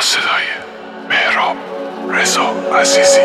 صدای مهراب رضا عزیزی.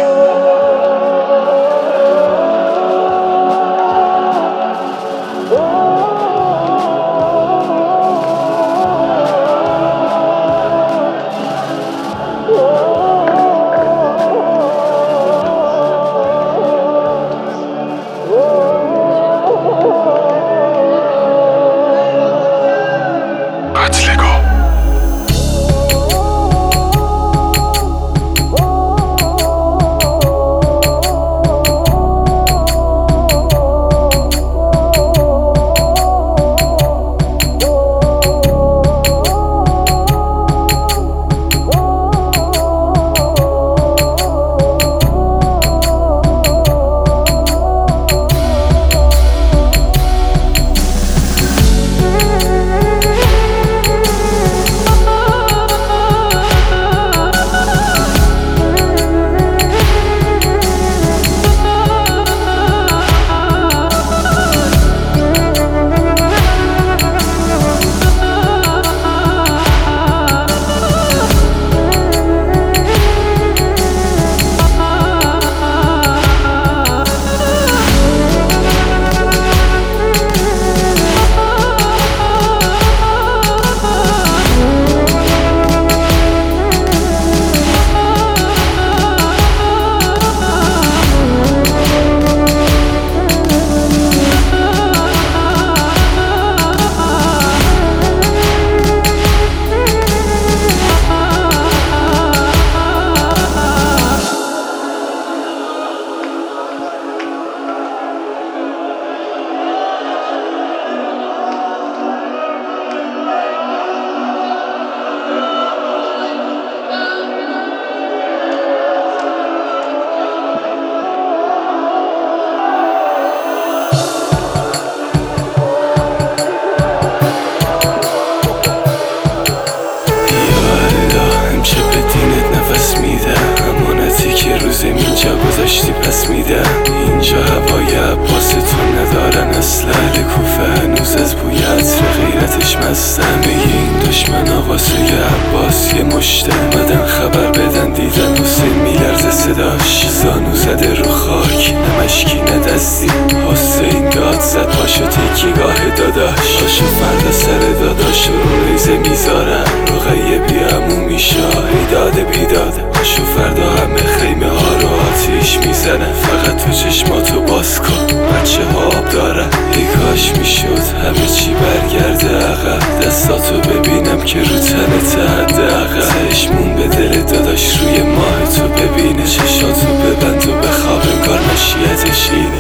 اینجا گذاشتی پس میدم. اینجا هوای عباستون ندارن اصلا. اهل کوفه هنوز از بوی عطر غیرتش مستم. این دشمن واسه عباس یه مشته اومدن خبر بدن. دیدن حسین میلرزه صداش، زانو زده رو خاک نمشکی ندستی. حسین داد زد پاشو تکیگاه داداش. پاشو فردا سر داداش رو ریزه میذارن. رقیه بیامو میشاری داده بیداده. پاشو فردا همه خیمه ها رو آتیش میزنن. فقط تو چشماتو باز کن بچه ها آب دارن. ای کاش میشد همه چی برگرده عقب. دستاتو ببینم که رو تنت حداقل. چشمون به دل داداش روی ماه تو ببینه. چشاتو ببند و بخواب انگار مشیتش اینه.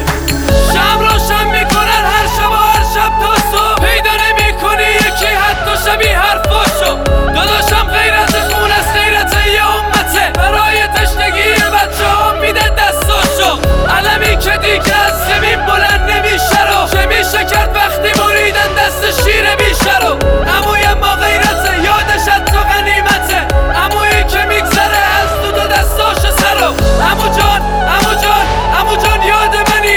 شب روشن میکنن هر شب و هر شب تا صبح. پیدا نمیکنی یکی حتی شبیه حرفاشو. داداشم غیرت خون است، غیرت یه امته. برای تشنگی بچه ها میده دستاشو. علمی که دیگه از زمین بلند نمیشه رو. چه میشه کرد وقتی بریدن دست شیر بیشه رو. عموی ما غیرته یادش از تو غنیمته. عمویی که میگذره از تو دستاشو سرو. عمو جان عمو جان عمو جان یاد منی.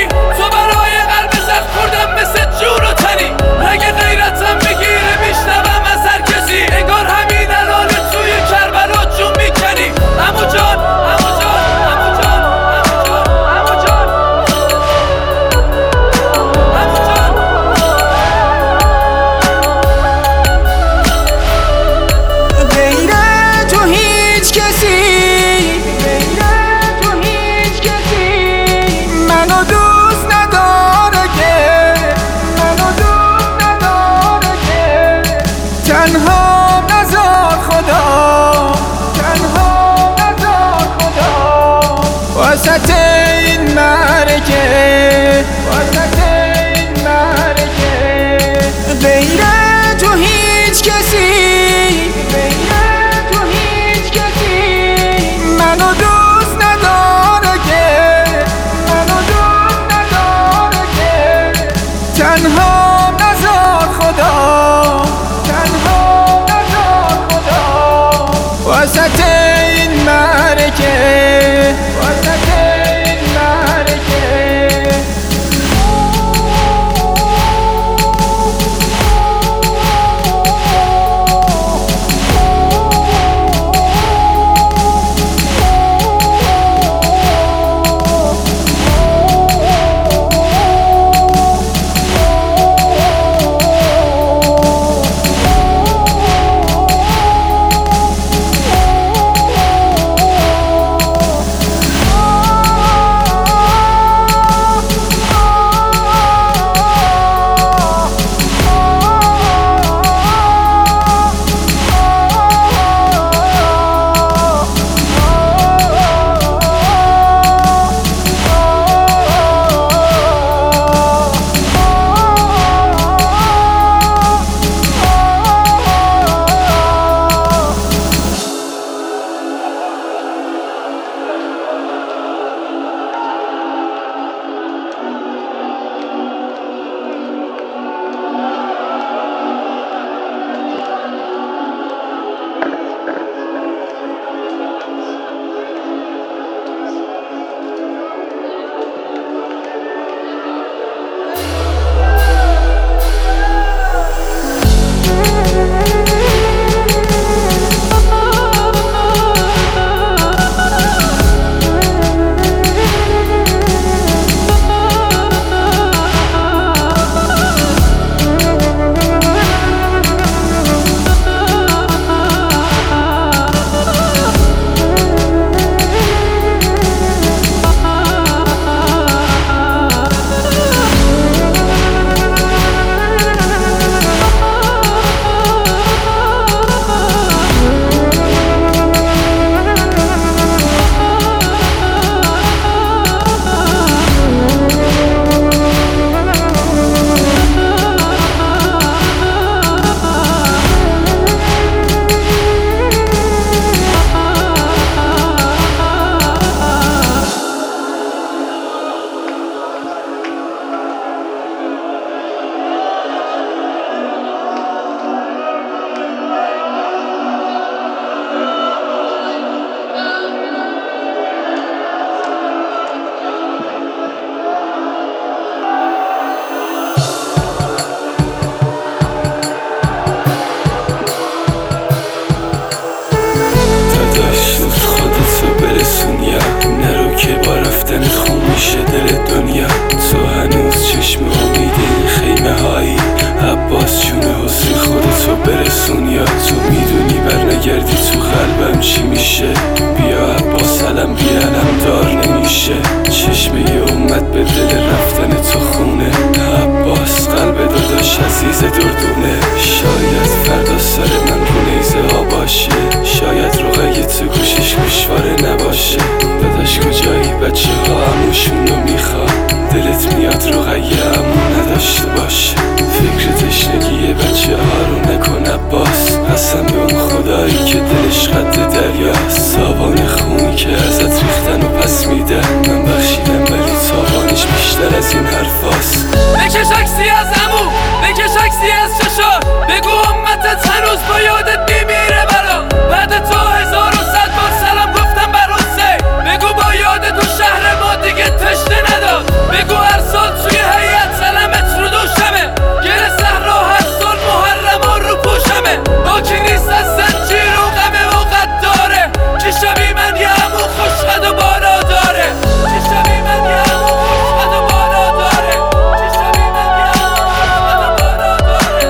دل دنیا، تو هنوز چشم امید این خیمه هایی. عباس جون حسین خودتو برسون، یا تو میدونی برنگردی تو قلبم چی میشه. بیا عباس علم بی علم دار نمیشه، چشمه امت به دل رفتن تو خونه. عباس قلب داداش عزیز دردونه، شاید فردا سر من رو نیزه ها باشه، شاید رقیه تو گوشش گوشواره نباشه. داداش کجایی؟ بچه ها عموشون رو میخواد، دلت میاد رقیه عمو نداشته باشه. فکر تشنگی بچه ها رو نکن عباس، قسم به اون خدایی که دلش قد دریاست. تاوان خونی که ازت ریختن و پس میدن، من بخشیدم ولی تاوانش بیشتر از این حرفاست. بکش عکسی از عمو، بکش عکسی از چشا، بگو امتت هنوز با یادت میمیره برا. بعد تو 1100 بار سلام گفتم بر حسین، بگو با یادت تو شهر ما دیگه تشنه نداد. بگو هر سال توی هیئت سلامت رو دوشمه، گره صحرا هر سال محرم و رو پوشمه. با کی نیست از زنجیر و غمه و قد داره، کی شبی من یه عمو خوشقد و بالا داره، کی شبی من یه عمو خوشقد و بالا داره، کی شبی من یه عمو خوشقد و بالا داره.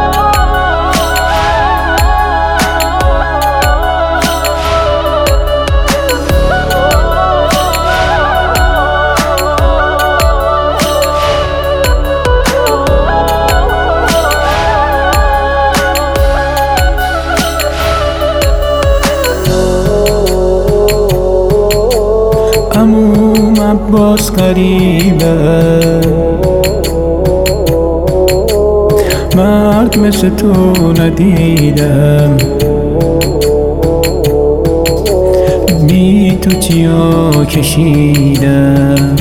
عموم عباس غریبه، مرد مثل تو ندیدم. بی تو چیا کشیدم،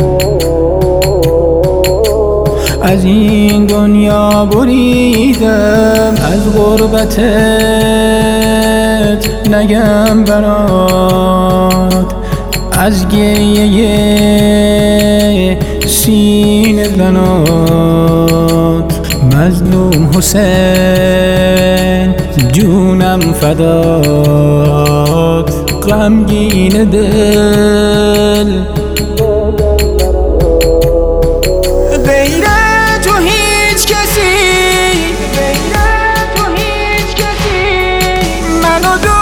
از این دنیا بریدم. از غربتت نگم برات، از گریه سینه زنات. مظلوم حسین جونم فدات، غمگین دل غیر تو هیچ کسی، غیر تو هیچ کسی منو